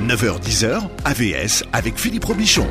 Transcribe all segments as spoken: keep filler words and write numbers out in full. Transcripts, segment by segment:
neuf heures dix heures, A V S avec Philippe Robichon.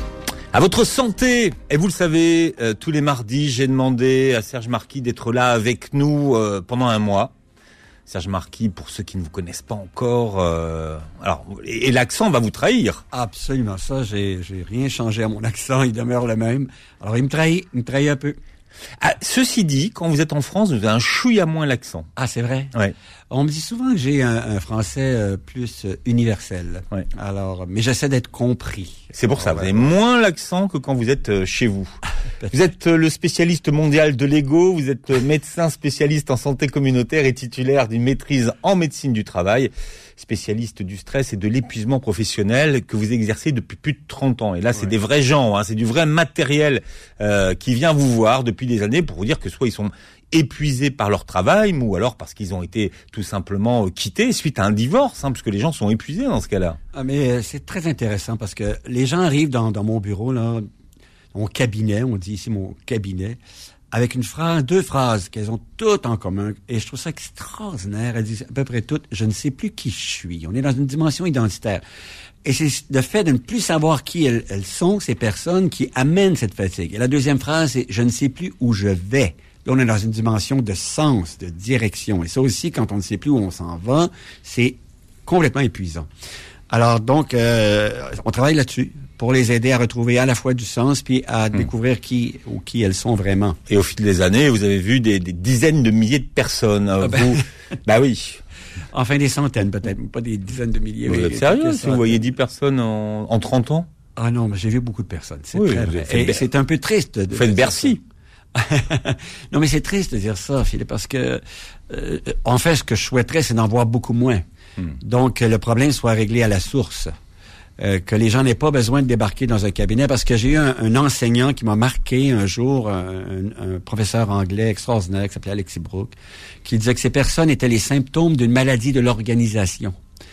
À votre santé. Et vous le savez, euh, tous les mardis, j'ai demandé à Serge Marquis d'être là avec nous euh, pendant un mois. Serge Marquis, pour ceux qui ne vous connaissent pas encore, euh, alors et, et l'accent va vous trahir. Absolument, ça, j'ai, j'ai rien changé à mon accent, il demeure le même. Alors il me trahit, il me trahit un peu. Ah, ceci dit, quand vous êtes en France, vous avez un chouïa moins l'accent. Ah, c'est vrai? Ouais. On me dit souvent que j'ai un, un français euh, plus euh, universel. Ouais. Alors, mais j'essaie d'être compris. C'est pour ça, Alors, vous avez moins l'accent que quand vous êtes euh, chez vous. Vous êtes euh, le spécialiste mondial de l'ego, vous êtes euh, médecin spécialiste en santé communautaire et titulaire d'une maîtrise en médecine du travail, spécialiste du stress et de l'épuisement professionnel que vous exercez depuis plus de trente ans. Et là, c'est ouais. des vrais gens, hein, c'est du vrai matériel euh, qui vient vous voir depuis des années pour vous dire que soit ils sont épuisés par leur travail, ou alors parce qu'ils ont été tout simplement euh, quittés suite à un divorce, hein, parce que les gens sont épuisés dans ce cas-là. Ah, mais euh, c'est très intéressant parce que les gens arrivent dans, dans mon bureau, là, mon cabinet, on dit ici mon cabinet, avec une phrase, deux phrases qu'elles ont toutes en commun, et je trouve ça extraordinaire. Elles disent à peu près toutes, je ne sais plus qui je suis. On est dans une dimension identitaire. Et c'est le fait de ne plus savoir qui elles, elles sont, ces personnes, qui amènent cette fatigue. Et la deuxième phrase, c'est, je ne sais plus où je vais. Là, on est dans une dimension de sens, de direction. Et ça aussi, quand on ne sait plus où on s'en va, c'est complètement épuisant. Alors, donc, euh, on travaille là-dessus pour les aider à retrouver à la fois du sens puis à mmh. découvrir qui ou qui elles sont vraiment. Et au fil des années, vous avez vu des, des dizaines de milliers de personnes. Ah ben... Vous... bah oui. Enfin, des centaines peut-être, pas des dizaines de milliers. Vous êtes sérieux si vous voyez dix personnes en, en trente ans? Ah non, mais j'ai vu beaucoup de personnes. C'est oui, très vrai. Et Ber... c'est un peu triste. De, vous faites de Bercy. Non, mais c'est triste de dire ça, Philippe, parce que euh, en fait, ce que je souhaiterais, c'est d'en voir beaucoup moins. Hmm. Donc, le problème soit réglé à la source. Euh, que les gens n'aient pas besoin de débarquer dans un cabinet, parce que j'ai eu un, un enseignant qui m'a marqué un jour, un, un, un professeur anglais extraordinaire qui s'appelait Alexis Brooke, qui disait que ces personnes étaient les symptômes d'une maladie de l'organisation.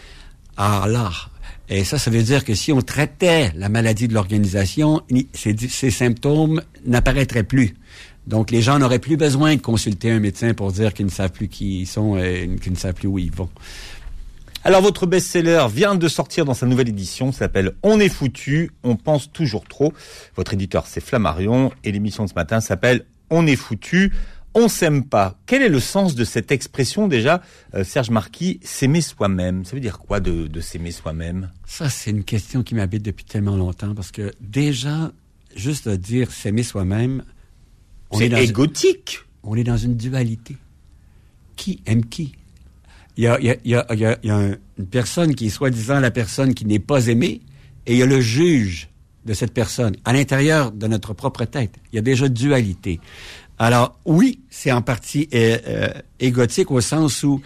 Ah là, et ça, ça veut dire que si on traitait la maladie de l'organisation, ces, ces symptômes n'apparaîtraient plus. Donc, les gens n'auraient plus besoin de consulter un médecin pour dire qu'ils ne savent plus qui ils sont et qu'ils ne savent plus où ils vont. Alors, votre best-seller vient de sortir dans sa nouvelle édition, ça s'appelle « On est foutu, on pense toujours trop ». Votre éditeur, c'est Flammarion, et l'émission de ce matin s'appelle « On est foutu, on s'aime pas ». Quel est le sens de cette expression déjà, euh, Serge Marquis, s'aimer soi-même? Ça veut dire quoi de, de s'aimer soi-même? Ça, c'est une question qui m'habite depuis tellement longtemps, parce que déjà, juste de dire s'aimer soi-même... On c'est est dans égotique. Une, on est dans une dualité. Qui aime qui? Il y a, il y a, il y a, il y a, il y a un, une personne qui est soi-disant la personne qui n'est pas aimée, et il y a le juge de cette personne à l'intérieur de notre propre tête. Il y a déjà dualité. Alors, oui, c'est en partie euh, euh, égotique au sens où,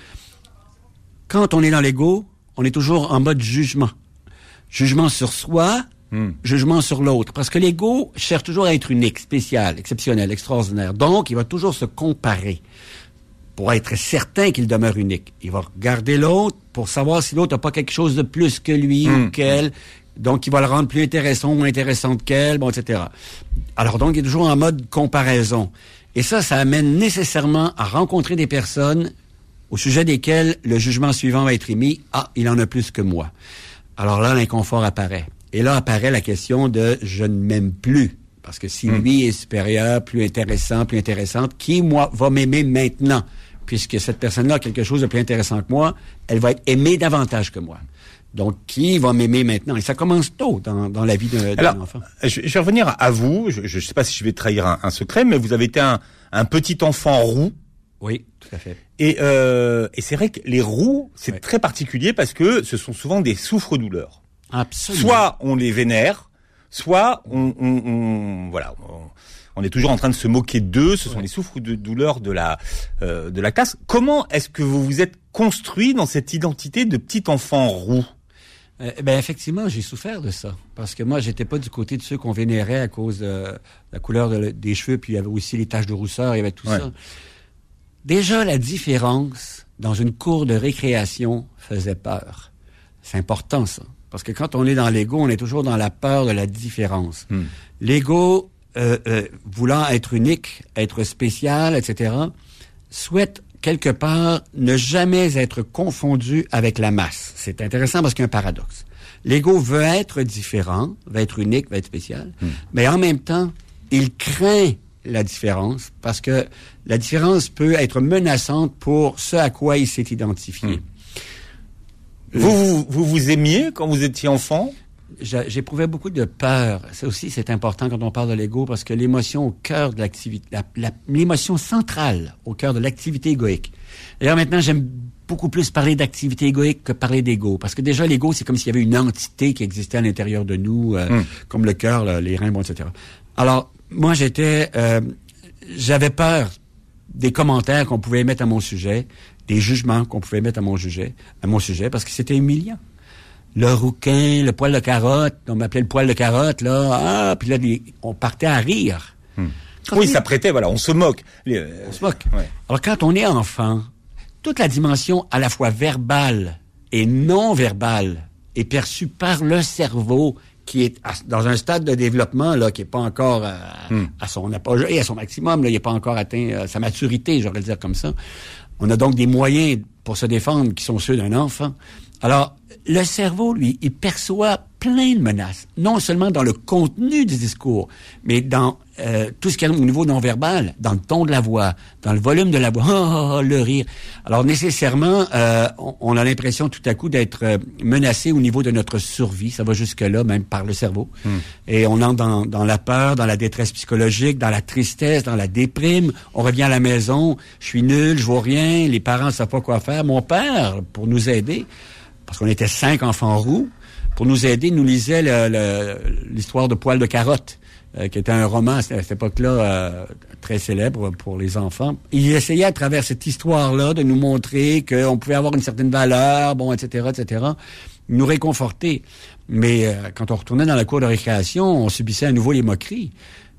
quand on est dans l'ego, on est toujours en mode jugement. Jugement sur soi, hmm. jugement sur l'autre. Parce que l'ego cherche toujours à être unique, spécial, exceptionnel, extraordinaire. Donc, il va toujours se comparer pour être certain qu'il demeure unique. Il va regarder l'autre pour savoir si l'autre n'a pas quelque chose de plus que lui mmh. ou qu'elle. Donc, il va le rendre plus intéressant ou intéressante qu'elle, bon, et cetera. Alors, donc, il est toujours en mode comparaison. Et ça, ça amène nécessairement à rencontrer des personnes au sujet desquelles le jugement suivant va être émis. Ah, il en a plus que moi. Alors là, l'inconfort apparaît. Et là apparaît la question de « je ne m'aime plus ». Parce que si mmh. lui est supérieur, plus intéressant, plus intéressante, qui, moi, va m'aimer maintenant? Puisque cette personne-là a quelque chose de plus intéressant que moi, elle va être aimée davantage que moi. Donc, qui va m'aimer maintenant? Et ça commence tôt dans, dans la vie d'un, d'un Alors, enfant. Je, je vais revenir à vous. Je ne sais pas si je vais trahir un, un secret, mais vous avez été un, un petit enfant roux. Oui, tout à fait. Et, euh, et c'est vrai que les roux, c'est oui. très particulier parce que ce sont souvent des souffre-douleurs. Absolument. Soit on les vénère, soit on, on, on voilà... On, On est toujours en train de se moquer d'eux. Ce sont ouais. les souffres-douleurs de la euh, de la classe. Comment est-ce que vous vous êtes construit dans cette identité de petit enfant roux? Euh, ben effectivement, j'ai souffert de ça parce que moi, j'étais pas du côté de ceux qu'on vénérait à cause de la couleur de, des cheveux, puis il y avait aussi les taches de rousseur, il y avait tout ouais. ça. Déjà, la différence dans une cour de récréation faisait peur. C'est important ça, parce que quand on est dans l'ego, on est toujours dans la peur de la différence. Hmm. L'ego Euh, euh, voulant être unique, être spécial, et cetera, souhaite quelque part, ne jamais être confondu avec la masse. C'est intéressant parce qu'il y a un paradoxe. L'ego veut être différent, veut être unique, veut être spécial, hmm. mais en même temps, il craint la différence parce que la différence peut être menaçante pour ce à quoi il s'est identifié. Hmm. Vous, vous, vous vous aimiez quand vous étiez enfant? J'éprouvais beaucoup de peur. Ça aussi, c'est important quand on parle de l'ego parce que l'émotion au cœur de l'activité, la, la, l'émotion centrale au cœur de l'activité égoïque. D'ailleurs, maintenant, j'aime beaucoup plus parler d'activité égoïque que parler d'ego. Parce que déjà, l'ego, c'est comme s'il y avait une entité qui existait à l'intérieur de nous, euh, mm. comme le cœur, là, les reins, bon, et cetera. Alors, moi, j'étais... Euh, j'avais peur des commentaires qu'on pouvait mettre à mon sujet, des jugements qu'on pouvait mettre à mon sujet, à mon sujet, parce que c'était humiliant. Le rouquin, le poil de carotte, on m'appelait le poil de carotte, là, ah, puis là, les, on partait à rire. Hmm. Oui, ça prêtait, voilà, on se moque. Les, euh, on se moque. Ouais. Alors, quand on est enfant, toute la dimension à la fois verbale et non verbale est perçue par le cerveau qui est à, dans un stade de développement, là, qui est pas encore à, hmm. à son apogée, à son maximum, là, il n'est pas encore atteint euh, sa maturité, j'aurais le dire comme ça. On a donc des moyens pour se défendre qui sont ceux d'un enfant. Alors, le cerveau, lui, il perçoit plein de menaces, non seulement dans le contenu du discours, mais dans euh, tout ce qu'il y a au niveau non-verbal, dans le ton de la voix, dans le volume de la voix, oh, oh, oh, le rire. Alors, nécessairement, euh, on, on a l'impression tout à coup d'être euh, menacé au niveau de notre survie. Ça va jusque-là, même par le cerveau. Mm. Et on entre dans, dans la peur, dans la détresse psychologique, dans la tristesse, dans la déprime. On revient à la maison, je suis nul, je vaux rien, les parents ne savent pas quoi faire. Mon père, pour nous aider, parce qu'on était cinq enfants roux, pour nous aider, nous lisait le, le, l'histoire de Poil de carotte, euh, qui était un roman à cette époque-là euh, très célèbre pour les enfants. Il essayait à travers cette histoire-là de nous montrer qu'on pouvait avoir une certaine valeur, bon, et cetera, et cetera, nous réconforter. Mais euh, quand on retournait dans la cour de récréation, on subissait à nouveau les moqueries.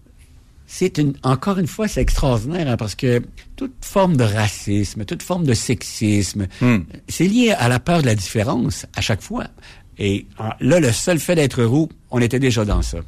C'est une, encore une fois, c'est extraordinaire, hein, parce que toute forme de racisme, toute forme de sexisme, mm. c'est lié à la peur de la différence à chaque fois. Et là, le seul fait d'être roux, on était déjà dans ça.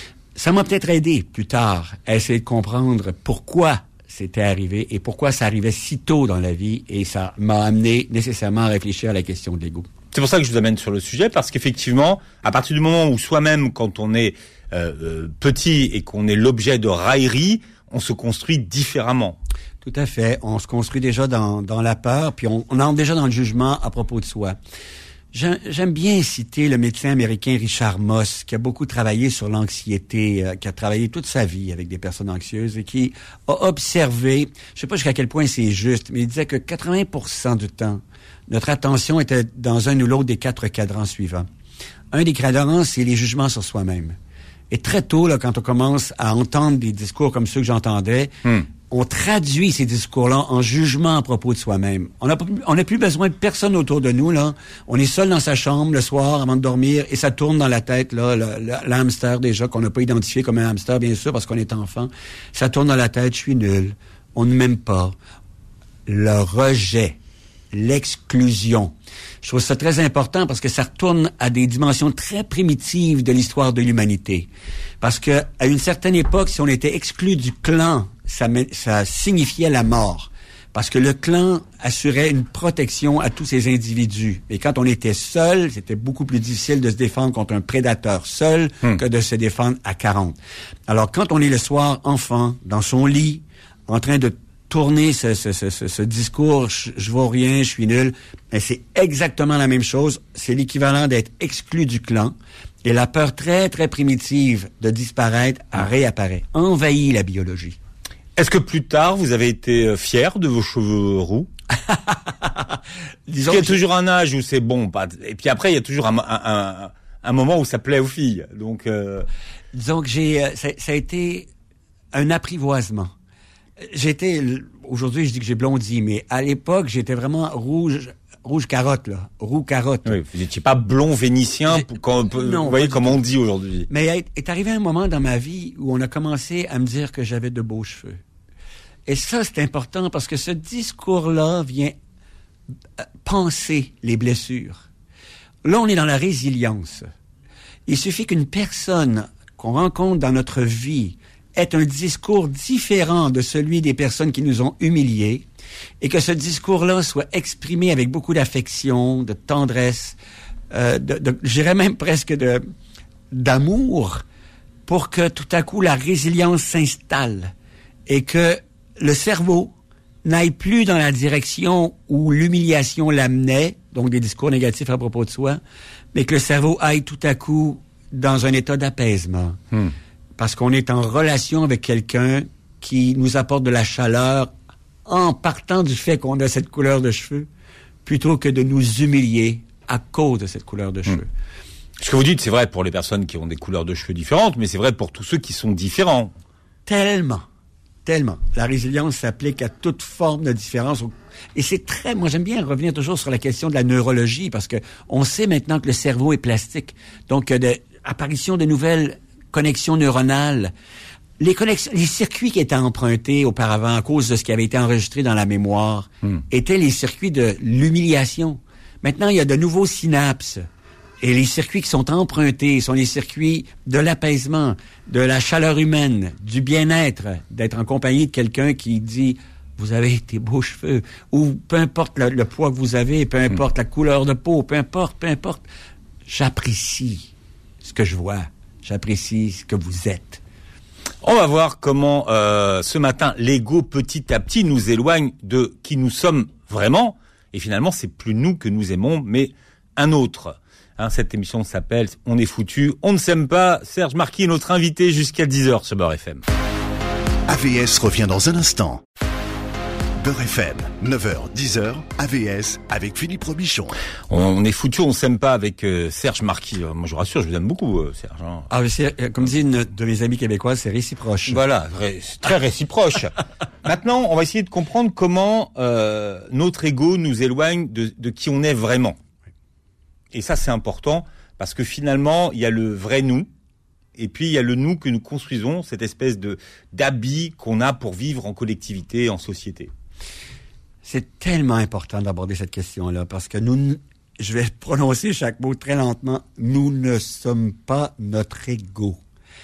Ça m'a peut-être aidé plus tard à essayer de comprendre pourquoi c'était arrivé et pourquoi ça arrivait si tôt dans la vie, et ça m'a amené nécessairement à réfléchir à la question de l'ego. C'est pour ça que je vous amène sur le sujet, parce qu'effectivement, à partir du moment où soi-même, quand on est euh, euh, petit et qu'on est l'objet de raillerie, on se construit différemment. Tout à fait. On se construit déjà dans, dans la peur, puis on, on entre déjà dans le jugement à propos de soi. J'aime, j'aime bien citer le médecin américain Richard Moss, qui a beaucoup travaillé sur l'anxiété, euh, qui a travaillé toute sa vie avec des personnes anxieuses et qui a observé, je sais pas jusqu'à quel point c'est juste, mais il disait que quatre-vingts pour cent du temps, notre attention était dans un ou l'autre des quatre cadrans suivants. Un des cadrans, c'est les jugements sur soi-même. Et très tôt, là, quand on commence à entendre des discours comme ceux que j'entendais, hmm. on traduit ces discours-là en jugement à propos de soi-même. On n'a on n'a plus besoin de personne autour de nous, là. On est seul dans sa chambre le soir avant de dormir et ça tourne dans la tête, là, le, le, l'hamster déjà, qu'on n'a pas identifié comme un hamster, bien sûr, parce qu'on est enfant. Ça tourne dans la tête, je suis nul. On ne m'aime pas. Le rejet. L'exclusion. Je trouve ça très important parce que ça retourne à des dimensions très primitives de l'histoire de l'humanité. Parce que à une certaine époque, si on était exclu du clan, ça, ça signifiait la mort. Parce que le clan assurait une protection à tous ces individus. Et quand on était seul, c'était beaucoup plus difficile de se défendre contre un prédateur seul hum. que de se défendre à quarante. Alors quand on est le soir enfant, dans son lit, en train de tourner ce, ce, ce, ce discours, je, je vaux rien, je suis nul, mais c'est exactement la même chose. C'est l'équivalent d'être exclu du clan. Et la peur très, très primitive de disparaître a réapparaît, envahit la biologie. Est-ce que plus tard, vous avez été fier de vos cheveux roux? Disons qu'il y a toujours un âge où c'est bon, pas... et puis après, il y a toujours un, un, un, un moment où ça plaît aux filles. Donc, euh... disons que j'ai, ça, ça a été un apprivoisement. J'étais, aujourd'hui je dis que j'ai blondi, mais à l'époque j'étais vraiment rouge, rouge carotte là, roux carotte. Oui, vous n'étiez pas blond vénitien, quand, non, vous voyez comme on dit aujourd'hui. Mais est, est arrivé un moment dans ma vie où on a commencé à me dire que j'avais de beaux cheveux. Et ça c'est important parce que ce discours-là vient penser les blessures. Là on est dans la résilience. Il suffit qu'une personne qu'on rencontre dans notre vie est un discours différent de celui des personnes qui nous ont humiliés, et que ce discours-là soit exprimé avec beaucoup d'affection, de tendresse, euh, de, de, je dirais même presque de d'amour, pour que tout à coup la résilience s'installe et que le cerveau n'aille plus dans la direction où l'humiliation l'amenait, donc des discours négatifs à propos de soi, mais que le cerveau aille tout à coup dans un état d'apaisement. Hmm. Parce qu'on est en relation avec quelqu'un qui nous apporte de la chaleur en partant du fait qu'on a cette couleur de cheveux, plutôt que de nous humilier à cause de cette couleur de cheveux. Hmm. Ce que vous dites, c'est vrai pour les personnes qui ont des couleurs de cheveux différentes, mais c'est vrai pour tous ceux qui sont différents. Tellement. Tellement. La résilience s'applique à toute forme de différence. Et c'est très... Moi, j'aime bien revenir toujours sur la question de la neurologie, parce que on sait maintenant que le cerveau est plastique. Donc, de apparition de nouvelles connexions neuronales. Les connexions, les circuits qui étaient empruntés auparavant à cause de ce qui avait été enregistré dans la mémoire hmm. étaient les circuits de l'humiliation. Maintenant, il y a de nouveaux synapses. Et les circuits qui sont empruntés sont les circuits de l'apaisement, de la chaleur humaine, du bien-être, d'être en compagnie de quelqu'un qui dit « Vous avez tes beaux cheveux » ou peu importe le, le poids que vous avez, peu importe mmh. la couleur de peau, peu importe, peu importe. J'apprécie ce que je vois. J'apprécie ce que vous êtes. On va voir comment euh, ce matin, l'ego petit à petit nous éloigne de qui nous sommes vraiment. Et finalement, c'est plus nous que nous aimons, mais un autre. Hein, cette émission s'appelle « On est foutu, on ne s'aime pas ». Serge Marquis est notre invité jusqu'à dix heures sur Beurre F M. A V S revient dans un instant. Beurre F M, neuf heures, dix heures, A V S avec Philippe Robichon. On est foutu, on ne s'aime pas avec euh, Serge Marquis. Moi, je vous rassure, je vous aime beaucoup, euh, Serge. Hein. Ah, mais c'est, comme dit une de mes amies québécoises, c'est réciproque. Voilà, ré- c'est très réciproque. Maintenant, on va essayer de comprendre comment euh, notre ego nous éloigne de, de qui on est vraiment. Et ça, c'est important, parce que finalement, il y a le vrai nous, et puis il y a le nous que nous construisons, cette espèce de d'habit qu'on a pour vivre en collectivité, en société. C'est tellement important d'aborder cette question-là, parce que nous, je vais prononcer chaque mot très lentement, nous ne sommes pas notre ego.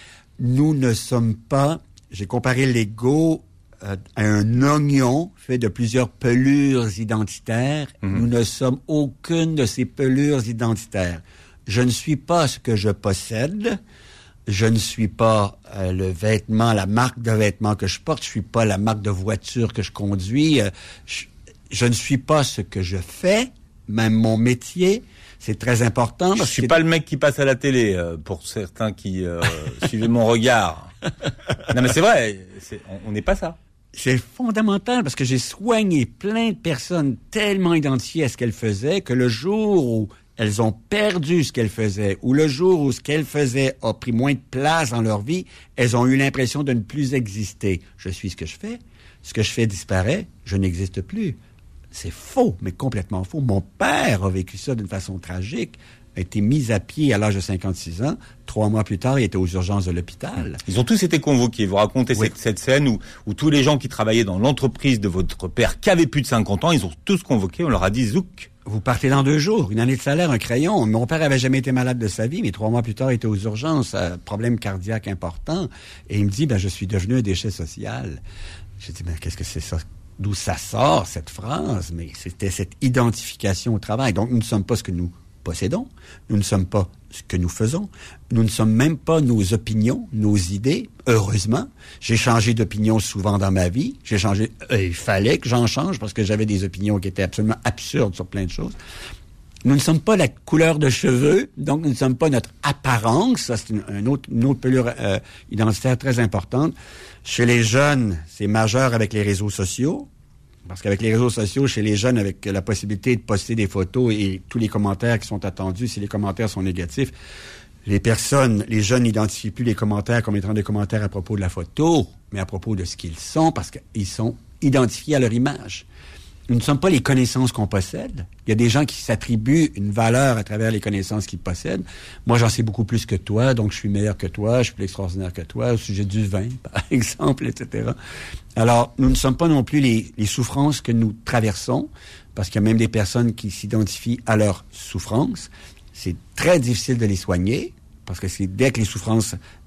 Nous ne sommes pas, j'ai comparé l'ego à un oignon fait de plusieurs pelures identitaires. Mmh. Nous ne sommes aucune de ces pelures identitaires. Je ne suis pas ce que je possède. Je ne suis pas euh, le vêtement, la marque de vêtements que je porte. Je suis pas la marque de voiture que je conduis. Euh, je, je ne suis pas ce que je fais, même mon métier. C'est très important. Je suis pas le mec qui passe à la télé, euh, pour certains qui euh, suivaient mon regard. Non mais c'est vrai, c'est, on n'est pas ça. C'est fondamental parce que j'ai soigné plein de personnes tellement identifiées à ce qu'elles faisaient que le jour où elles ont perdu ce qu'elles faisaient ou le jour où ce qu'elles faisaient a pris moins de place dans leur vie, elles ont eu l'impression de ne plus exister. Je suis ce que je fais. Ce que je fais disparaît. Je n'existe plus. C'est faux, mais complètement faux. Mon père a vécu ça d'une façon tragique. A été mis à pied à l'âge de cinquante-six ans. Trois mois plus tard, il était aux urgences de l'hôpital. Ils ont tous été convoqués. Vous racontez oui. cette, cette scène où, où tous les gens qui travaillaient dans l'entreprise de votre père, qui avaient plus de cinquante ans, ils ont tous convoqués. On leur a dit zouk. Vous partez dans deux jours. Une année de salaire, un crayon. Mon père avait jamais été malade de sa vie, mais trois mois plus tard, il était aux urgences. Euh, problème cardiaque important. Et il me dit, ben, je suis devenu un déchet social. J'ai dit, mais qu'est-ce que c'est ça? D'où ça sort, cette phrase? Mais c'était cette identification au travail. Donc, nous ne sommes pas ce que nous possédons. Nous ne sommes pas ce que nous faisons. Nous ne sommes même pas nos opinions, nos idées. Heureusement, j'ai changé d'opinion souvent dans ma vie. J'ai changé. Euh, il fallait que j'en change parce que j'avais des opinions qui étaient absolument absurdes sur plein de choses. Nous ne sommes pas la couleur de cheveux, donc nous ne sommes pas notre apparence. Ça, c'est une, une, autre, une autre pelure euh, identitaire très importante. Chez les jeunes, c'est majeur avec les réseaux sociaux. Parce qu'avec les réseaux sociaux, chez les jeunes, avec la possibilité de poster des photos et tous les commentaires qui sont attendus, si les commentaires sont négatifs, les personnes, les jeunes n'identifient plus les commentaires comme étant des commentaires à propos de la photo, mais à propos de ce qu'ils sont, parce qu'ils sont identifiés à leur image. Nous ne sommes pas les connaissances qu'on possède. Il y a des gens qui s'attribuent une valeur à travers les connaissances qu'ils possèdent. Moi, j'en sais beaucoup plus que toi, donc je suis meilleur que toi, je suis plus extraordinaire que toi, au sujet du vin, par exemple, et cetera. Alors, nous ne sommes pas non plus les, les souffrances que nous traversons, parce qu'il y a même des personnes qui s'identifient à leurs souffrances. C'est très difficile de les soigner, parce que c'est dès que les souffrances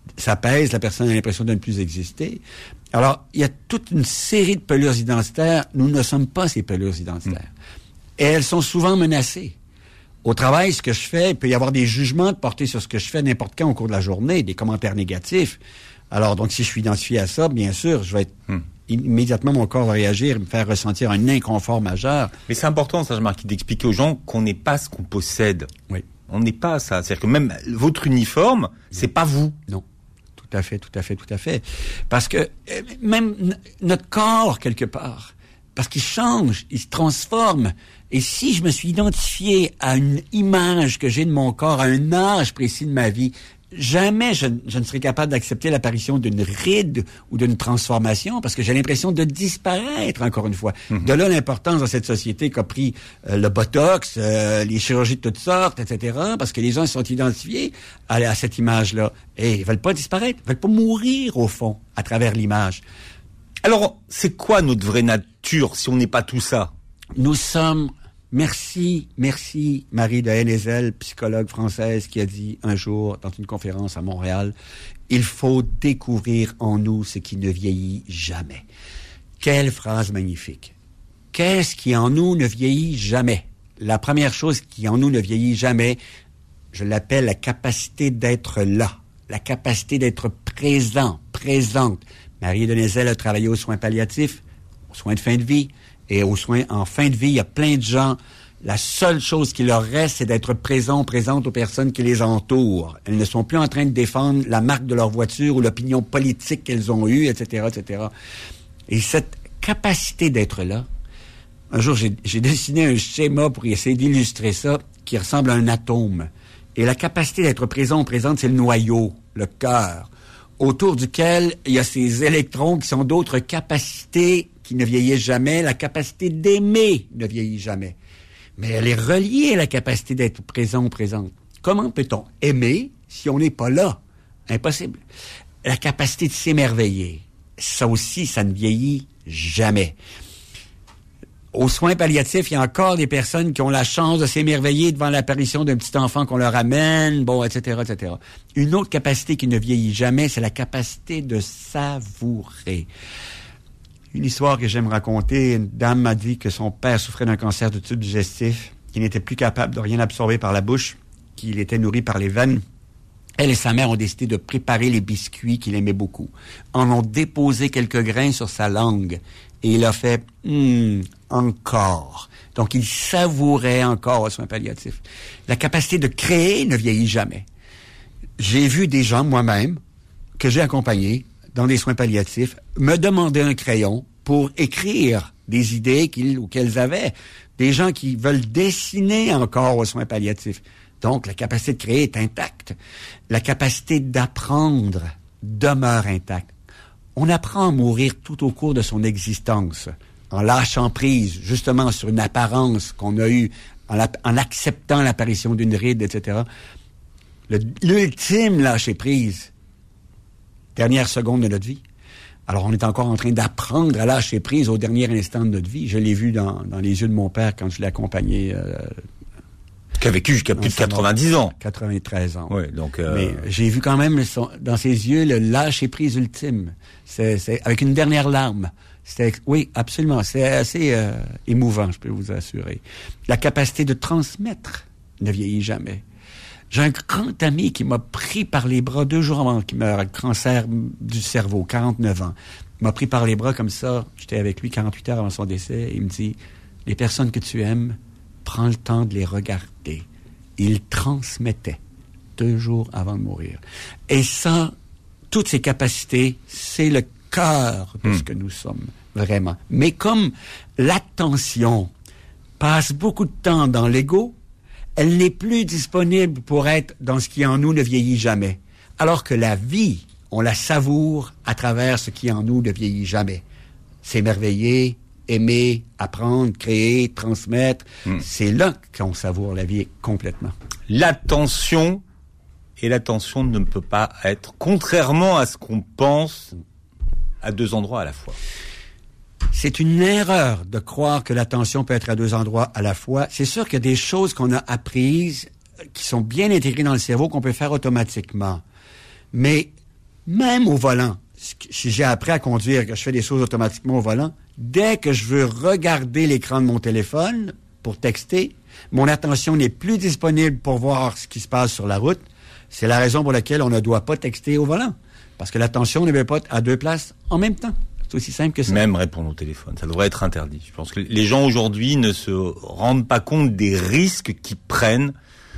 ça pèse, la personne a l'impression de ne plus exister. Alors, il y a toute une série de pelures identitaires. Nous ne sommes pas ces pelures identitaires. Mmh. Et elles sont souvent menacées. Au travail, ce que je fais, il peut y avoir des jugements de porter sur ce que je fais n'importe quand au cours de la journée, des commentaires négatifs. Alors, donc, si je suis identifié à ça, bien sûr, je vais être... Mmh. Immédiatement, mon corps va réagir, me faire ressentir un inconfort majeur. Mais c'est important, ça, je marque, d'expliquer aux gens qu'on n'est pas ce qu'on possède. Oui. On n'est pas ça. C'est-à-dire que même votre uniforme, c'est pas vous. Non. Tout à fait, tout à fait, tout à fait. Parce que euh, même n- notre corps, quelque part, parce qu'il change, il se transforme. Et si je me suis identifié à une image que j'ai de mon corps, à un âge précis de ma vie, jamais je, je ne serai capable d'accepter l'apparition d'une ride ou d'une transformation parce que j'ai l'impression de disparaître, encore une fois. Mm-hmm. De là l'importance dans cette société qu'a pris euh, le botox, euh, les chirurgies de toutes sortes, et cetera, parce que les gens sont identifiés à, à cette image-là. Et ils veulent pas disparaître, ils veulent pas mourir, au fond, à travers l'image. Alors, c'est quoi notre vraie nature si on n'est pas tout ça? Nous sommes... Merci, merci Marie de Hennezel, psychologue française, qui a dit un jour dans une conférence à Montréal, « Il faut découvrir en nous ce qui ne vieillit jamais. » Quelle phrase magnifique. Qu'est-ce qui en nous ne vieillit jamais? La première chose qui en nous ne vieillit jamais, je l'appelle la capacité d'être là, la capacité d'être présent, présente. Marie de Hennezel a travaillé aux soins palliatifs, aux soins de fin de vie, et aux soins en fin de vie, il y a plein de gens, la seule chose qui leur reste, c'est d'être présent, présente aux personnes qui les entourent. Elles ne sont plus en train de défendre la marque de leur voiture ou l'opinion politique qu'elles ont eue, et cetera, et cetera. Et cette capacité d'être là, un jour, j'ai, j'ai dessiné un schéma pour essayer d'illustrer ça, qui ressemble à un atome. Et la capacité d'être présent, présente, c'est le noyau, le cœur, autour duquel il y a ces électrons qui sont d'autres capacités qui ne vieillissent jamais. La capacité d'aimer ne vieillit jamais. Mais elle est reliée à la capacité d'être présent ou présente. Comment peut-on aimer si on n'est pas là? Impossible. La capacité de s'émerveiller, ça aussi, ça ne vieillit jamais. Aux soins palliatifs, il y a encore des personnes qui ont la chance de s'émerveiller devant l'apparition d'un petit enfant qu'on leur amène, bon, et cetera, et cetera. Une autre capacité qui ne vieillit jamais, c'est la capacité de savourer. Une histoire que j'aime raconter, une dame m'a dit que son père souffrait d'un cancer du tube digestif, qu'il n'était plus capable de rien absorber par la bouche, qu'il était nourri par les veines. Elle et sa mère ont décidé de préparer les biscuits qu'il aimait beaucoup. En ont déposé quelques grains sur sa langue. Et il a fait hum, « encore ». Donc, il savourait encore aux soins palliatifs. La capacité de créer ne vieillit jamais. J'ai vu des gens, moi-même, que j'ai accompagnés dans des soins palliatifs, me demander un crayon pour écrire des idées qu'ils ou qu'elles avaient. Des gens qui veulent dessiner encore aux soins palliatifs. Donc, la capacité de créer est intacte. La capacité d'apprendre demeure intacte. On apprend à mourir tout au cours de son existence, en lâchant prise, justement, sur une apparence qu'on a eue, en, la, en acceptant l'apparition d'une ride, et cetera. Le, l'ultime lâcher prise, dernière seconde de notre vie. Alors, on est encore en train d'apprendre à lâcher prise au dernier instant de notre vie. Je l'ai vu dans, dans les yeux de mon père quand je l'ai accompagné. Euh, qui a vécu jusqu'à plus de quatre-vingt-dix ans. quatre-vingt-treize ans. Oui, donc. Euh... Mais j'ai vu quand même son, dans ses yeux le lâcher prise ultime. C'est, c'est avec une dernière larme. C'était, oui, absolument. C'est assez euh, émouvant, je peux vous assurer. La capacité de transmettre ne vieillit jamais. J'ai un grand ami qui m'a pris par les bras deux jours avant qu'il meure, cancer du cerveau, quarante-neuf ans. Il m'a pris par les bras comme ça. J'étais avec lui quarante-huit heures avant son décès. Et il me dit, les personnes que tu aimes, prends le temps de les regarder. Il transmettait deux jours avant de mourir. Et ça, toutes ces capacités, c'est le cœur de mmh. ce que nous sommes, vraiment. Mais comme l'attention passe beaucoup de temps dans l'ego, elle n'est plus disponible pour être dans ce qui en nous ne vieillit jamais. Alors que la vie, on la savoure à travers ce qui en nous ne vieillit jamais. S'émerveiller, aimer, apprendre, créer, transmettre, mmh. c'est là qu'on savoure la vie complètement. L'attention, et l'attention ne peut pas être, contrairement à ce qu'on pense, à deux endroits à la fois. C'est une erreur de croire que l'attention peut être à deux endroits à la fois. C'est sûr qu'il y a des choses qu'on a apprises qui sont bien intégrées dans le cerveau qu'on peut faire automatiquement. Mais Même au volant, si j'ai appris à conduire, que je fais des choses automatiquement au volant, dès que je veux regarder l'écran de mon téléphone pour texter, mon attention n'est plus disponible pour voir ce qui se passe sur la route. C'est la raison pour laquelle on ne doit pas texter au volant. Parce que l'attention ne veut pas être à deux places en même temps. C'est aussi simple que ça. Même répondre au téléphone, ça devrait être interdit. Je pense que les gens aujourd'hui ne se rendent pas compte des risques qu'ils prennent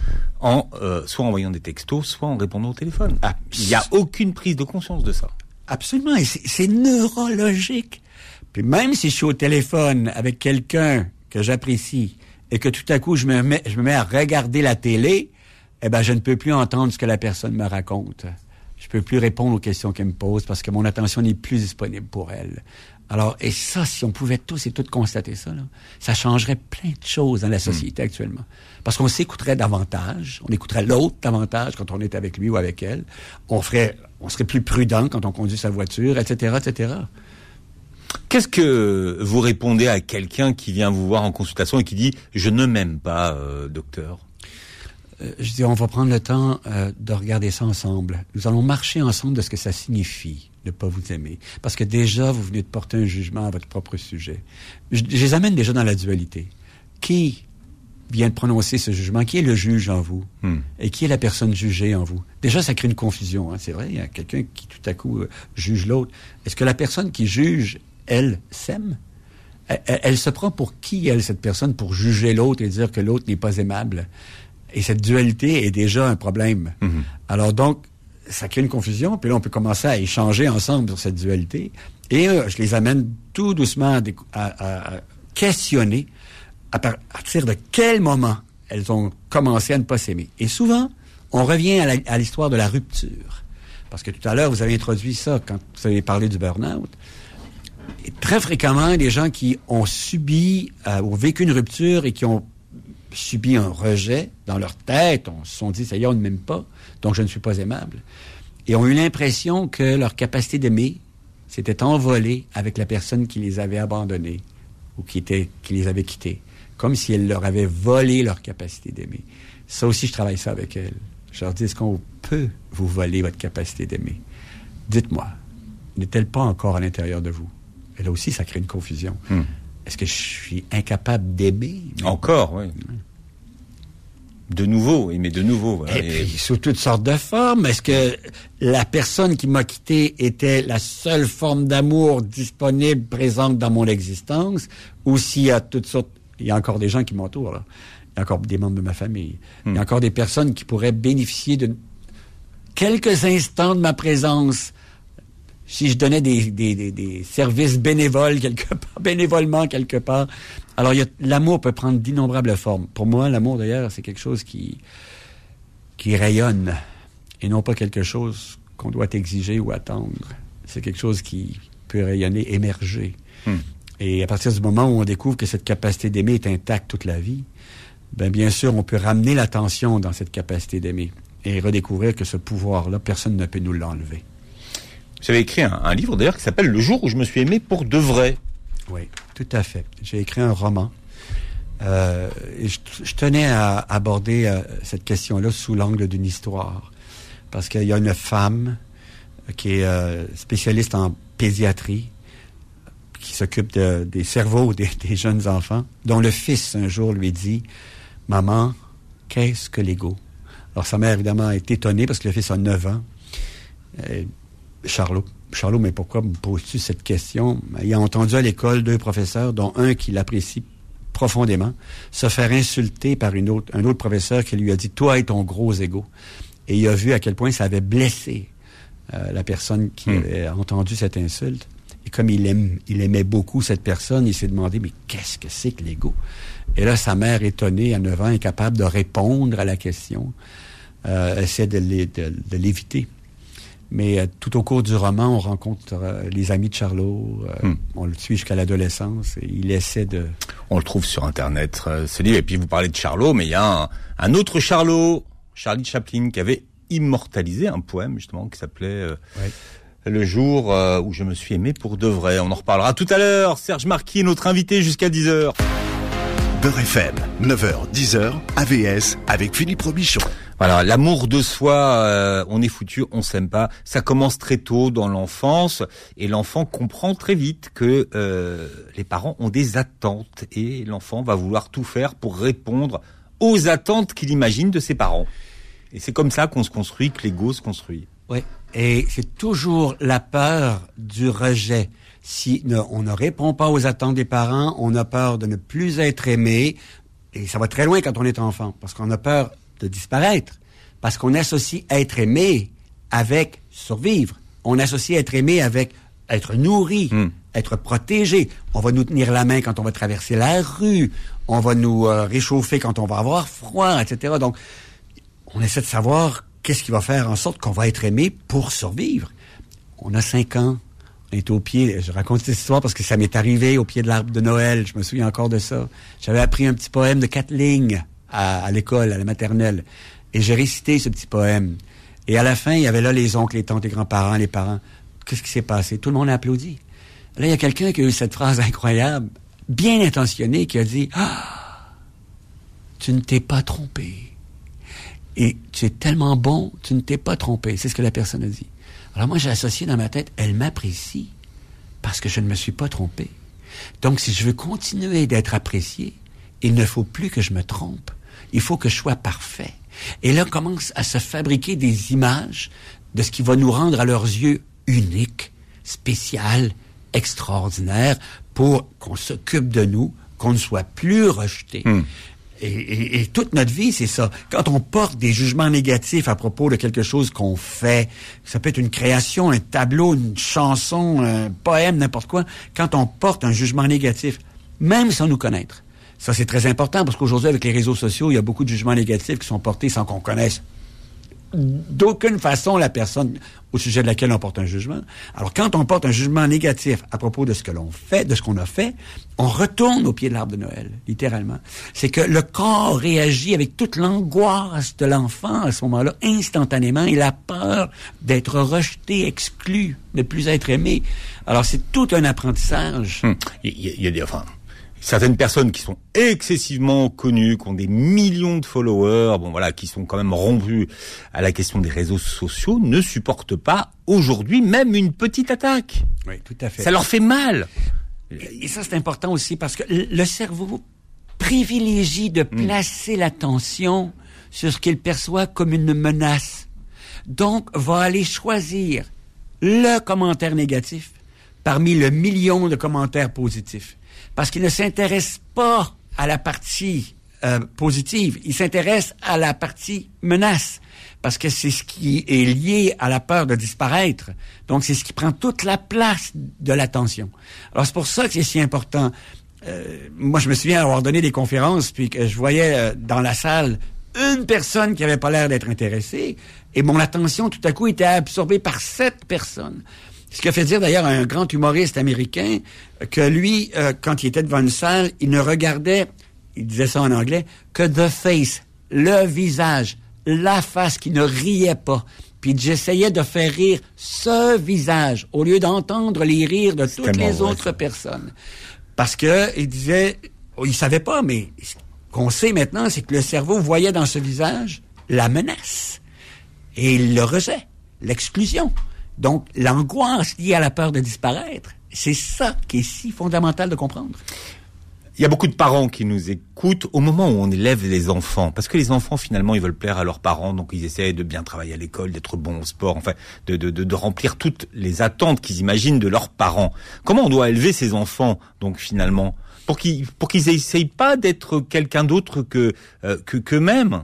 en euh, soit en envoyant des textos, soit en répondant au téléphone. Ah, il n'y a aucune prise de conscience de ça. Absolument, et c'est, c'est neurologique. Puis même si je suis au téléphone avec quelqu'un que j'apprécie et que tout à coup je me mets, je me mets à regarder la télé, eh ben je ne peux plus entendre ce que la personne me raconte. Je peux plus répondre aux questions qu'elle me pose parce que mon attention n'est plus disponible pour elle. Alors, et ça, si on pouvait tous et toutes constater ça, là, ça changerait plein de choses dans la société mmh. actuellement. Parce qu'on s'écouterait davantage, on écouterait l'autre davantage quand on est avec lui ou avec elle. On ferait, on serait plus prudent quand on conduit sa voiture, et cetera, et cetera. Qu'est-ce que vous répondez à quelqu'un qui vient vous voir en consultation et qui dit « Je ne m'aime pas, euh, docteur ». Euh, je dis, on va prendre le temps euh, de regarder ça ensemble. Nous allons marcher ensemble de ce que ça signifie de ne pas vous aimer. Parce que déjà, vous venez de porter un jugement à votre propre sujet. Je, je les amène déjà dans la dualité. Qui vient de prononcer ce jugement? Qui est le juge en vous? Hmm. Et qui est la personne jugée en vous? Déjà, ça crée une confusion. Hein, c'est vrai, il y a quelqu'un qui tout à coup euh, juge l'autre. Est-ce que la personne qui juge, elle, s'aime? Elle, elle, elle se prend pour qui, elle, cette personne, pour juger l'autre et dire que l'autre n'est pas aimable? Et cette dualité est déjà un problème. Mm-hmm. Alors donc, ça crée une confusion, puis là, on peut commencer à échanger ensemble sur cette dualité. Et euh, je les amène tout doucement à, à, à questionner à partir de quel moment elles ont commencé à ne pas s'aimer. Et souvent, on revient à, la, à l'histoire de la rupture. Parce que tout à l'heure, vous avez introduit ça quand vous avez parlé du burn-out. Et très fréquemment, des gens qui ont subi euh, ou vécu une rupture et qui ont subi un rejet dans leur tête, on se sont dit, ça y est, on ne m'aime pas, donc je ne suis pas aimable. Et ont eu l'impression que leur capacité d'aimer s'était envolée avec la personne qui les avait abandonnés ou qui, était, qui les avait quittés, comme si elle leur avait volé leur capacité d'aimer. Ça aussi, je travaille ça avec elles. Je leur dis, est-ce qu'on peut vous voler votre capacité d'aimer? Dites-moi, n'est-elle pas encore à l'intérieur de vous? Et là aussi, ça crée une confusion. Hmm. Est-ce que je suis incapable d'aimer? Encore, oui. De nouveau, aimer de nouveau. Voilà. Et, et puis, sous toutes sortes de formes. Est-ce que la personne qui m'a quitté était la seule forme d'amour disponible, présente dans mon existence? Ou s'il y a toutes sortes... Il y a encore des gens qui m'entourent, là. Il y a encore des membres de ma famille. Hmm. Il y a encore des personnes qui pourraient bénéficier de quelques instants de ma présence. Si je donnais des, des, des, des services bénévoles quelque part, bénévolement quelque part. Alors, il y a, l'amour peut prendre d'innombrables formes. Pour moi, l'amour, d'ailleurs, c'est quelque chose qui, qui rayonne et non pas quelque chose qu'on doit exiger ou attendre. C'est quelque chose qui peut rayonner, émerger. Hmm. Et à partir du moment où on découvre que cette capacité d'aimer est intacte toute la vie, ben bien sûr, on peut ramener l'attention dans cette capacité d'aimer et redécouvrir que ce pouvoir-là, personne ne peut nous l'enlever. Vous avez écrit un, un livre, d'ailleurs, qui s'appelle « Le jour où je me suis aimé pour de vrai ». Oui, tout à fait. J'ai écrit un roman. Euh, et je, je tenais à aborder euh, cette question-là sous l'angle d'une histoire. Parce qu'il y a une femme qui est euh, spécialiste en pédiatrie, qui s'occupe de, des cerveaux des, des jeunes enfants, dont le fils, un jour, lui dit « Maman, qu'est-ce que l'ego? » Alors, sa mère, évidemment, est étonnée parce que le fils a neuf ans. Euh, Charlot. Charlot, mais pourquoi me poses-tu cette question? Il a entendu à l'école deux professeurs, dont un qui l'apprécie profondément, se faire insulter par une autre, un autre professeur qui lui a dit « Toi et ton gros ego ». Et il a vu à quel point ça avait blessé euh, la personne qui mmh. avait entendu cette insulte. Et comme il, aime, il aimait beaucoup cette personne, il s'est demandé « Mais qu'est-ce que c'est que l'ego ?» Et là, sa mère, étonnée, à neuf ans, incapable de répondre à la question, euh, essaie de, l'é, de, de l'éviter. Mais euh, tout au cours du roman, on rencontre euh, les amis de Charlot. Euh, hmm. On le suit jusqu'à l'adolescence. Et il essaie de... On le trouve sur Internet, euh, ce livre. Et puis vous parlez de Charlot, mais il y a un, un autre Charlot, Charlie Chaplin, qui avait immortalisé un poème, justement, qui s'appelait euh, ouais. « Le jour euh, où je me suis aimé pour de vrai ». On en reparlera tout à l'heure. Serge Marquis, notre invité jusqu'à dix heures. Beurre F M, neuf heures, dix heures, A V S, avec Philippe Robichon. Voilà, l'amour de soi, euh, on est foutu, on s'aime pas. Ça commence très tôt dans l'enfance et l'enfant comprend très vite que euh, les parents ont des attentes et l'enfant va vouloir tout faire pour répondre aux attentes qu'il imagine de ses parents. Et c'est comme ça qu'on se construit, que l'ego se construit. Oui, et c'est toujours la peur du rejet. Si ne, on ne répond pas aux attentes des parents, on a peur de ne plus être aimé. Et ça va très loin quand on est enfant, parce qu'on a peur de disparaître, parce qu'on associe être aimé avec survivre. On associe être aimé avec être nourri, mm. être protégé. On va nous tenir la main quand on va traverser la rue. On va nous euh, réchauffer quand on va avoir froid, et cetera. Donc, on essaie de savoir qu'est-ce qui va faire en sorte qu'on va être aimé pour survivre. On a cinq ans. On est au pied, je raconte cette histoire parce que ça m'est arrivé au pied de l'arbre de Noël. Je me souviens encore de ça. J'avais appris un petit poème de quatre lignes à, à l'école, à la maternelle. Et j'ai récité ce petit poème. Et à la fin, il y avait là les oncles, les tantes, les grands-parents, les parents. Qu'est-ce qui s'est passé? Tout le monde a applaudi. Là, il y a quelqu'un qui a eu cette phrase incroyable, bien intentionnée, qui a dit « Ah, tu ne t'es pas trompé. Et tu es tellement bon, tu ne t'es pas trompé. » C'est ce que la personne a dit. Alors moi, j'ai associé dans ma tête, elle m'apprécie parce que je ne me suis pas trompé. Donc, si je veux continuer d'être apprécié, il ne faut plus que je me trompe. Il faut que je sois parfait. Et là, commence à se fabriquer des images de ce qui va nous rendre à leurs yeux uniques, spécial, extraordinaire, pour qu'on s'occupe de nous, qu'on ne soit plus rejeté. Mmh. Et, et, et toute notre vie, c'est ça. Quand on porte des jugements négatifs à propos de quelque chose qu'on fait, ça peut être une création, un tableau, une chanson, un poème, n'importe quoi. Quand on porte un jugement négatif, même sans nous connaître, ça c'est très important parce qu'aujourd'hui, avec les réseaux sociaux, il y a beaucoup de jugements négatifs qui sont portés sans qu'on connaisse d'aucune façon la personne au sujet de laquelle on porte un jugement. Alors, quand on porte un jugement négatif à propos de ce que l'on fait, de ce qu'on a fait, on retourne au pied de l'arbre de Noël, littéralement. C'est que le corps réagit avec toute l'angoisse de l'enfant à ce moment-là, instantanément, et la peur d'être rejeté, exclu, de ne plus être aimé. Alors, c'est tout un apprentissage. Hum. Il y a, il y a des... Enfin... Certaines personnes qui sont excessivement connues, qui ont des millions de followers, bon voilà, qui sont quand même rompues à la question des réseaux sociaux, ne supportent pas aujourd'hui même une petite attaque. Oui, tout à fait. Ça leur fait mal. Et ça, c'est important aussi parce que le cerveau privilégie de placer mmh. l'attention sur ce qu'il perçoit comme une menace. Donc, va aller choisir le commentaire négatif parmi le million de commentaires positifs. Parce qu'il ne s'intéresse pas à la partie euh, positive, il s'intéresse à la partie menace. Parce que c'est ce qui est lié à la peur de disparaître. Donc, c'est ce qui prend toute la place de l'attention. Alors, c'est pour ça que c'est si important. Euh, moi, je me souviens avoir donné des conférences, puis que je voyais euh, dans la salle une personne qui avait pas l'air d'être intéressée, et mon attention, tout à coup, était absorbée par sept personnes. Ce qui a fait dire d'ailleurs à un grand humoriste américain que lui, euh, quand il était devant une salle, il ne regardait, il disait ça en anglais, que the face, le visage, la face qui ne riait pas. Puis j'essayais de faire rire ce visage au lieu d'entendre les rires de toutes les vrai, autres ça. personnes. Parce que il disait, oh, il savait pas, mais ce qu'on sait maintenant, c'est que le cerveau voyait dans ce visage la menace et le rejet, l'exclusion. Donc, l'angoisse liée à la peur de disparaître, c'est ça qui est si fondamental de comprendre. Il y a beaucoup de parents qui nous écoutent au moment où on élève les enfants. Parce que les enfants, finalement, ils veulent plaire à leurs parents. Donc, ils essaient de bien travailler à l'école, d'être bons au sport, enfin, de, de, de, de remplir toutes les attentes qu'ils imaginent de leurs parents. Comment on doit élever ces enfants, donc, finalement, pour qu'ils, pour qu'ils essayent pas d'être quelqu'un d'autre que, euh, que, qu'eux-mêmes?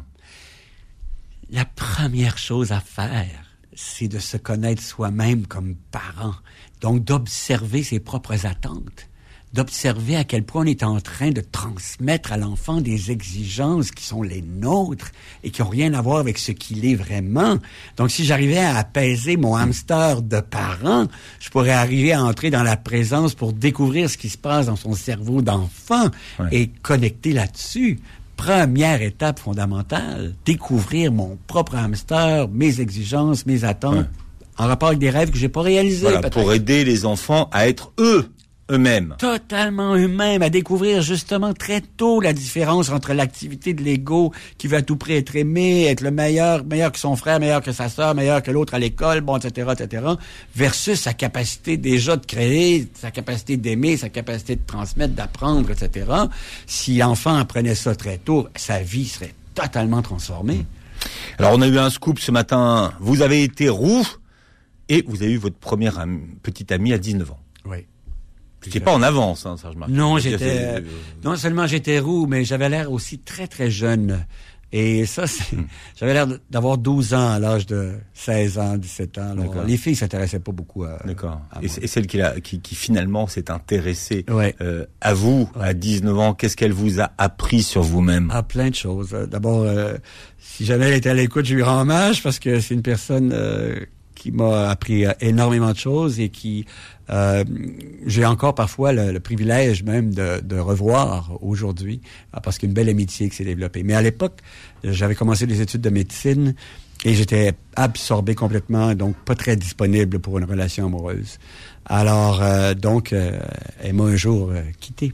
La première chose à faire, c'est de se connaître soi-même comme parent. Donc, d'observer ses propres attentes. D'observer à quel point on est en train de transmettre à l'enfant des exigences qui sont les nôtres et qui n'ont rien à voir avec ce qu'il est vraiment. Donc, si j'arrivais à apaiser mon hamster de parent, je pourrais arriver à entrer dans la présence pour découvrir ce qui se passe dans son cerveau d'enfant ouais. et connecter là-dessus. Première étape fondamentale, découvrir mon propre hamster, mes exigences, mes attentes, ouais. en rapport avec des rêves que j'ai pas réalisés. Voilà, pour aider les enfants à être eux. eux-mêmes. Totalement eux-mêmes, à découvrir justement très tôt la différence entre l'activité de l'ego qui veut à tout prix être aimé, être le meilleur, meilleur que son frère, meilleur que sa sœur, meilleur que l'autre à l'école, bon, et cetera, et cetera, versus sa capacité déjà de créer, sa capacité d'aimer, sa capacité de transmettre, d'apprendre, et cetera. Si l'enfant apprenait ça très tôt, sa vie serait totalement transformée. Alors, on a eu un scoop ce matin. Vous avez été roux et vous avez eu votre première am- petite amie à dix-neuf ans. Oui. C'était pas en avance, hein, ça je marque. Non, j'étais, euh, non seulement j'étais roux, mais j'avais l'air aussi très, très jeune. Et ça, c'est, hmm. j'avais l'air d'avoir douze ans à l'âge de seize ans, dix-sept ans. Alors, les filles s'intéressaient pas beaucoup à, D'accord. à et, et celle qui, a, qui, qui finalement s'est intéressée ouais. euh, à vous, ouais. à dix-neuf ans, qu'est-ce qu'elle vous a appris sur vous-même? Ah, plein de choses. D'abord, euh, si jamais elle était à l'écoute, je lui rends hommage parce que c'est une personne euh, qui m'a appris énormément de choses et qui euh, j'ai encore parfois le, le privilège même de, de revoir aujourd'hui parce qu'il y a une belle amitié qui s'est développée. Mais à l'époque, j'avais commencé des études de médecine et j'étais absorbé complètement, donc pas très disponible pour une relation amoureuse. Alors, euh, donc, euh, elle m'a un jour euh, quitté.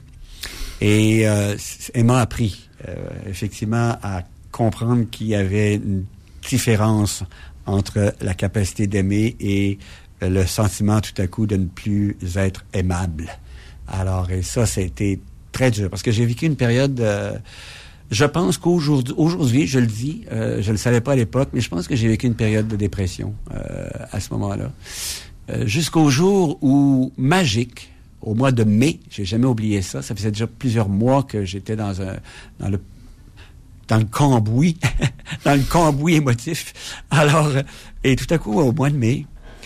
Et euh, elle m'a appris, euh, effectivement, à comprendre qu'il y avait une différence entre la capacité d'aimer et le sentiment tout à coup de ne plus être aimable. Alors, et ça, ça a été très dur, parce que j'ai vécu une période... Euh, je pense qu'aujourd'hui, aujourd'hui, je le dis, euh, je le savais pas à l'époque, mais je pense que j'ai vécu une période de dépression euh, à ce moment-là. Euh, jusqu'au jour où, magique, au mois de mai, j'ai jamais oublié ça, ça faisait déjà plusieurs mois que j'étais dans un dans le dans le cambouis, dans le cambouis émotif. Alors, et tout à coup, au mois de mai,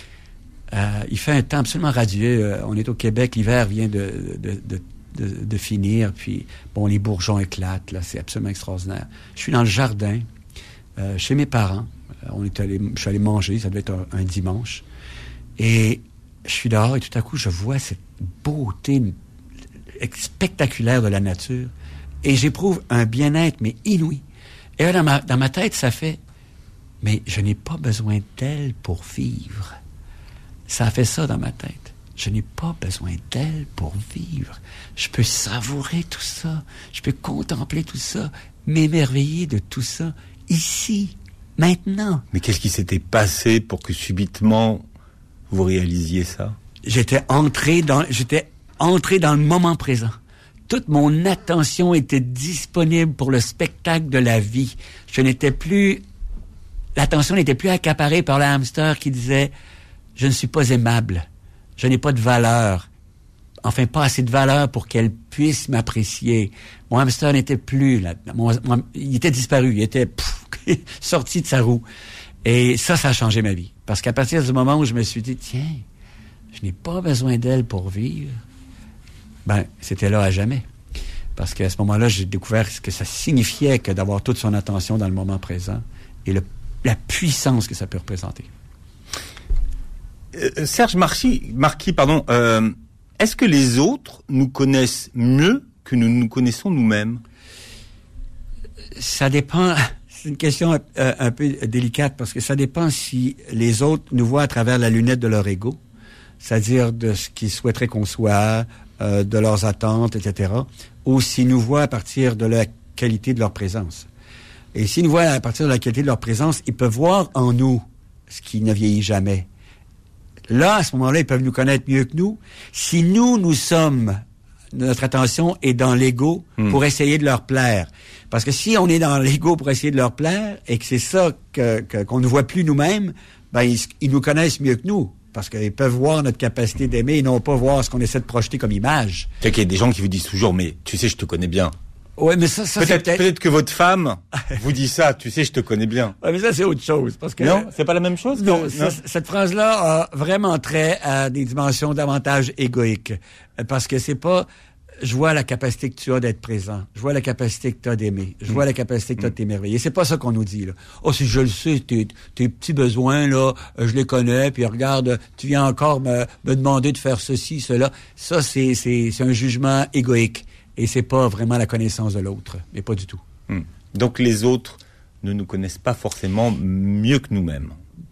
euh, il fait un temps absolument radieux. Euh, on est au Québec, l'hiver vient de, de, de, de, de finir, puis, bon, les bourgeons éclatent, là, c'est absolument extraordinaire. Je suis dans le jardin, euh, chez mes parents. Euh, on est allé, je suis allé manger, ça devait être un, un dimanche. Et je suis dehors, et tout à coup, je vois cette beauté spectaculaire de la nature. Et j'éprouve un bien-être, mais inouï. Et là, dans ma, dans ma tête, ça fait, mais je n'ai pas besoin d'elle pour vivre. Ça a fait ça dans ma tête. Je n'ai pas besoin d'elle pour vivre. Je peux savourer tout ça. Je peux contempler tout ça, m'émerveiller de tout ça, ici, maintenant. Mais qu'est-ce qui s'était passé pour que subitement vous réalisiez ça? J'étais entré dans, j'étais entré dans le moment présent. Toute mon attention était disponible pour le spectacle de la vie. Je n'étais plus... L'attention n'était plus accaparée par le hamster qui disait « Je ne suis pas aimable. Je n'ai pas de valeur. Enfin, pas assez de valeur pour qu'elle puisse m'apprécier. » Mon hamster n'était plus là. Mon, mon, il était disparu. Il était pff, sorti de sa roue. Et ça, ça a changé ma vie. Parce qu'à partir du moment où je me suis dit « Tiens, je n'ai pas besoin d'elle pour vivre. » Ben, c'était là à jamais. Parce qu'à ce moment-là, j'ai découvert ce que ça signifiait que d'avoir toute son attention dans le moment présent et le, la puissance que ça peut représenter. Euh, Serge Marquis, Marquis pardon, euh, est-ce que les autres nous connaissent mieux que nous nous connaissons nous-mêmes? Ça dépend... C'est une question un, un peu délicate parce que ça dépend si les autres nous voient à travers la lunette de leur ego, c'est-à-dire de ce qu'ils souhaiteraient qu'on soit... Euh, de leurs attentes, et cetera, ou s'ils nous voient à partir de la qualité de leur présence. Et s'ils nous voient à partir de la qualité de leur présence, ils peuvent voir en nous ce qui ne vieillit jamais. Là, à ce moment-là, ils peuvent nous connaître mieux que nous. Si nous, nous sommes, notre attention est dans l'ego mmh. pour essayer de leur plaire. Parce que si on est dans l'ego pour essayer de leur plaire, et que c'est ça que, que, qu'on ne voit plus nous-mêmes, ben, ils, ils nous connaissent mieux que nous. Parce qu'ils peuvent voir notre capacité d'aimer et non pas voir ce qu'on essaie de projeter comme image. C'est qu'il y a des gens qui vous disent toujours, mais tu sais, je te connais bien. Ouais, mais ça, ça peut-être, c'est peut-être... peut-être que votre femme vous dit ça, tu sais, je te connais bien. Ouais, mais ça, c'est autre chose. Parce que... Non, c'est pas la même chose? Non, que... ça, non. Cette phrase-là a vraiment trait à des dimensions davantage égoïques. Parce que c'est pas... Je vois la capacité que tu as d'être présent. Je vois la capacité que tu as d'aimer. Je mmh. vois la capacité que tu as de t'émerveiller. C'est pas ça qu'on nous dit, là. Oh, si je le sais, tes, tes petits besoins, là, je les connais, puis regarde, tu viens encore me, me demander de faire ceci, cela. Ça, c'est, c'est, c'est un jugement égoïque. Et c'est pas vraiment la connaissance de l'autre. Mais pas du tout. Mmh. Donc, les autres ne nous connaissent pas forcément mieux que nous-mêmes.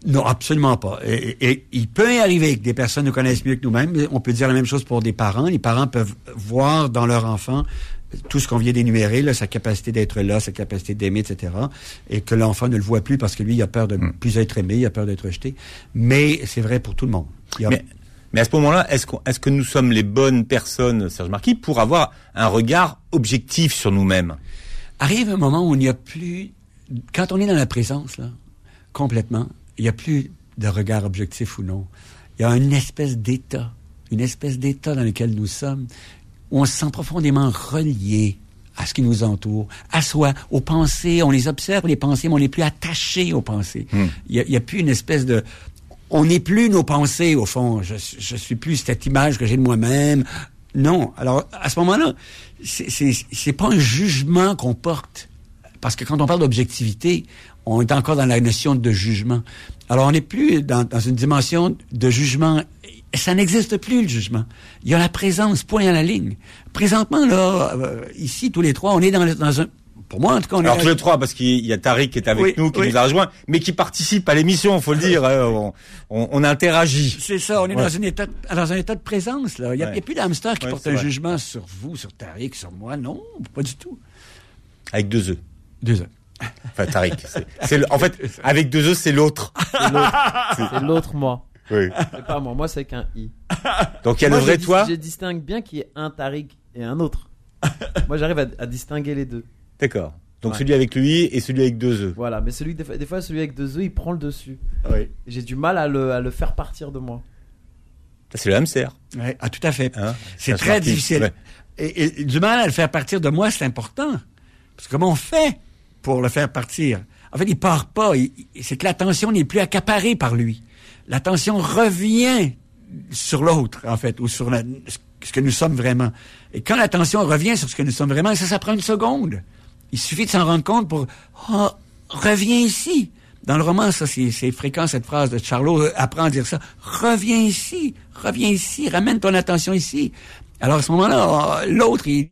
Non, absolument pas. Et, et, et il peut y arriver que des personnes nous connaissent mieux que nous-mêmes. On peut dire la même chose pour des parents. Les parents peuvent voir dans leur enfant tout ce qu'on vient d'énumérer, là, sa capacité d'être là, sa capacité d'aimer, et cetera, et que l'enfant ne le voit plus parce que lui, il a peur de mmh. plus être aimé, il a peur d'être rejeté. Mais c'est vrai pour tout le monde. Il y a... Mais... Mais à ce moment-là, est-ce, qu'on, est-ce que nous sommes les bonnes personnes, Serge Marquis, pour avoir un regard objectif sur nous-mêmes? Arrive un moment où il n'y a plus... Quand on est dans la présence, là, complètement, il n'y a plus de regard objectif ou non. Il y a une espèce d'état, une espèce d'état dans lequel nous sommes, où on se sent profondément relié à ce qui nous entoure, à soi, aux pensées. On les observe, les pensées, mais on n'est plus attaché aux pensées. Hum. Il n'y a, a plus une espèce de... On n'est plus nos pensées, au fond. Je, je suis plus cette image que j'ai de moi-même. Non. Alors, à ce moment-là, c'est, c'est, c'est pas un jugement qu'on porte. Parce que quand on parle d'objectivité, on est encore dans la notion de jugement. Alors, on n'est plus dans, dans une dimension de jugement. Ça n'existe plus, le jugement. Il y a la présence, point à la ligne. Présentement, là, euh, ici, tous les trois, on est dans, dans un... Pour moi, en tout cas, on Alors, est... tous les trois, parce qu'il y a Tariq qui est avec oui, nous, qui oui. nous a rejoint, mais qui participe à l'émission, faut le dire. hein, on, on, on interagit. C'est ça, on est ouais. dans, un état de, dans un état de présence, là. Il n'y a, ouais. a plus d'hamster qui ouais, porte un vrai. jugement sur vous, sur Tariq, sur moi. Non, pas du tout. Avec deux œufs. Deux œufs. Enfin, Tariq. C'est, c'est le, en fait, avec deux œufs, c'est l'autre. C'est l'autre, c'est l'autre moi. Oui. C'est pas moi, moi c'est avec un i. Donc, il y a moi, le vrai je, toi. Je distingue bien qu'il y ait un Tariq et un autre. Moi, j'arrive à, à distinguer les deux. D'accord. Donc ouais. celui avec le i et celui avec deux œufs. Voilà, mais celui des fois, des fois celui avec deux œufs, il prend le dessus. Oui. J'ai du mal à le, à le faire partir de moi. C'est le hamster. Ouais, ah, tout à fait. Hein c'est Ça très se difficile. ouais. Et, et du mal à le faire partir de moi, c'est important. Parce que comment on fait pour le faire partir? En fait, il part pas. Il, c'est que l'attention n'est plus accaparée par lui. L'attention revient sur l'autre, en fait, ou sur la, ce que nous sommes vraiment. Et quand l'attention revient sur ce que nous sommes vraiment, ça, ça prend une seconde. Il suffit de s'en rendre compte pour oh, reviens ici. Dans le roman, ça, c'est, c'est fréquent, cette phrase de Charlot, apprend à dire ça. Reviens ici, reviens ici, ramène ton attention ici. Alors, à ce moment-là, l'autre, il...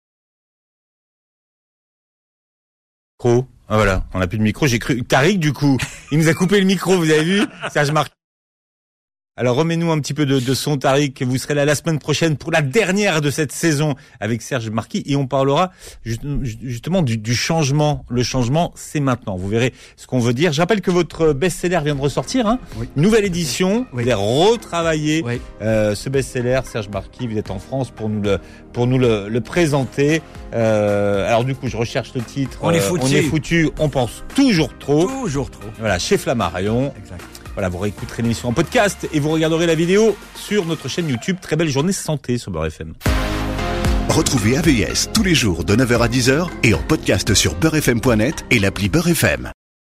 Micro. Ah, voilà, on n'a plus de micro. J'ai cru... Tariq, du coup, il nous a coupé le micro, vous avez vu? Ça, je marque. Alors, remets-nous un petit peu de, de son, Tariq. Vous serez là la semaine prochaine pour la dernière de cette saison avec Serge Marquis et on parlera juste, justement du, du changement. Le changement, c'est maintenant. Vous verrez ce qu'on veut dire. Je rappelle que votre best-seller vient de ressortir, hein. Oui. Nouvelle édition. Oui. Vous avez retravaillé Oui. euh, ce best-seller, Serge Marquis. Vous êtes en France pour nous le, pour nous le, le présenter. Euh, alors, du coup, je recherche le titre. On est foutu. Euh, on est foutu. On pense toujours trop. Toujours trop. Voilà, chez Flammarion. Exact. Voilà, vous réécouterez l'émission en podcast et vous regarderez la vidéo sur notre chaîne YouTube. Très belle journée santé sur Beurre F M. Retrouvez A V S tous les jours de neuf heures à dix heures et en podcast sur beurre f m point net et l'appli Beurre F M.